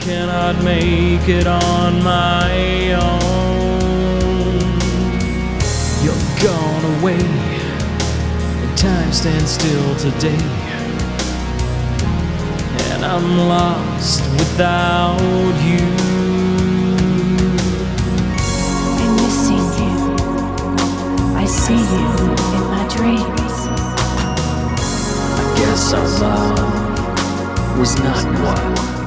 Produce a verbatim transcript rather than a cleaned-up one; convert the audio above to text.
cannot make it on my own. You're gone away, and time stands still today, and I'm lost without you. I'm missing you. I see you in my dreams. I guess our love was not what